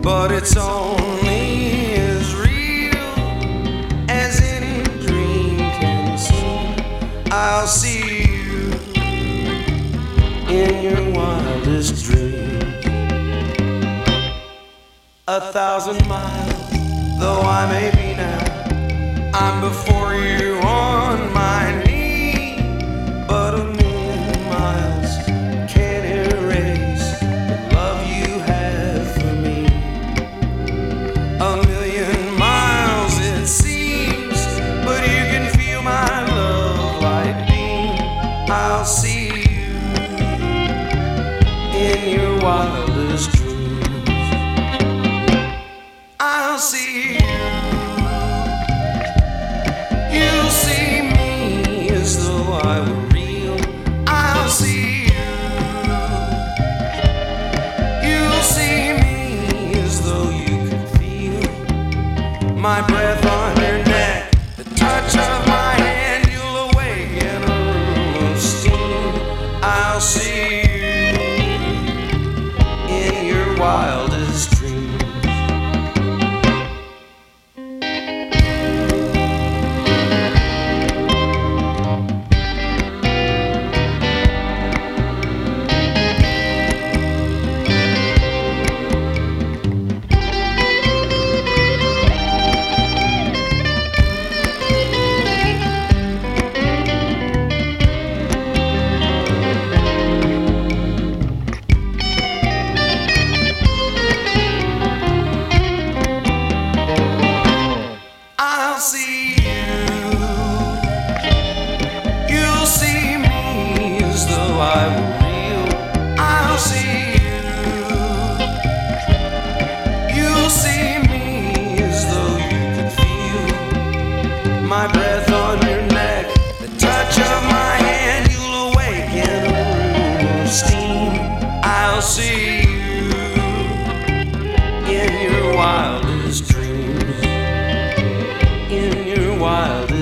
but it's only as real as any dream can seem. I'll see you in your wildest dreams. 1,000 miles, though I may be now, I'm before you on my knee, but 1,000,000 miles can't erase the love you have for me. 1,000,000 miles it seems, but you can feel my love like beam. I'll see you in your wildest dreams. I'll see you. You'll see me as though I were real. I'll see you. You'll see me as though you could feel my breath on your neck, the touch of my hand. You'll awake in a room of steam. I'll see you in your wildest dreams. I'll see you. You'll see me as though I were real. I'll see you. You'll see me as though you could feel my breath on your neck, the touch of my hand. You'll awake in a room of steam. I'll see you in your wildest dreams. In your wildest